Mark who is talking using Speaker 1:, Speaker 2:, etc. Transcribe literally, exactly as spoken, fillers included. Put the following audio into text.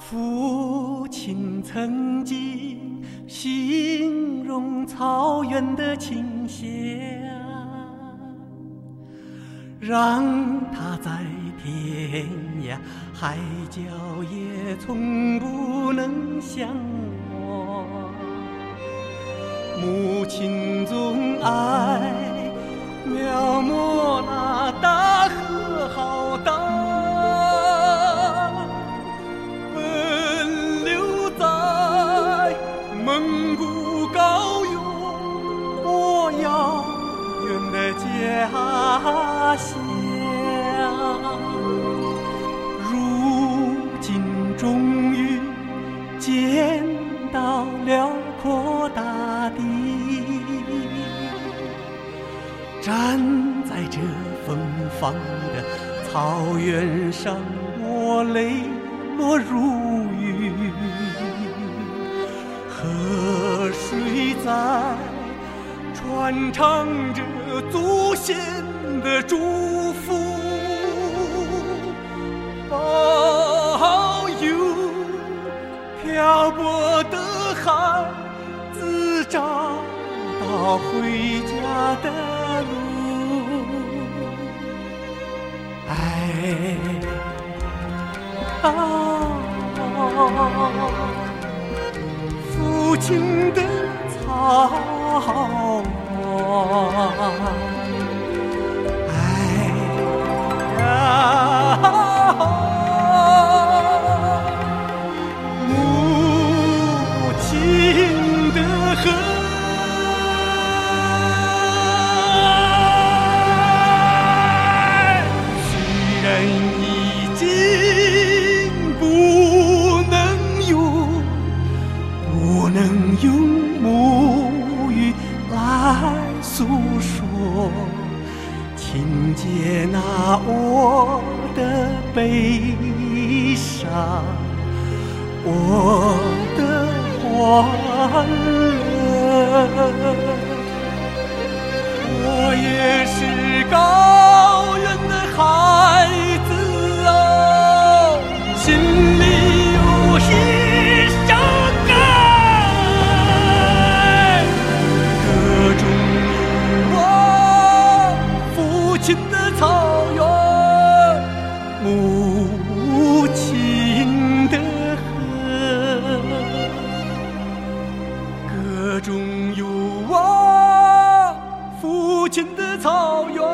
Speaker 1: 父亲曾经形容草原的清香，让他在天涯海角也从不能相忘。母亲总爱描摹那大河浩荡，奔流在蒙古高原，我遥远的家乡。如今终于见到辽阔大地，站在这芬芳的草原上，我泪落如雨，河水在传唱着祖先的祝福，保佑漂泊的孩子找到回家的路。哎啊，父亲的草原，哎呀，母亲的河。用母语来诉说，请接纳我的悲伤，我的欢乐。我也是高原的孩子哦，心里有一首歌。亲的草原，母亲的河，歌中有我父亲的草原。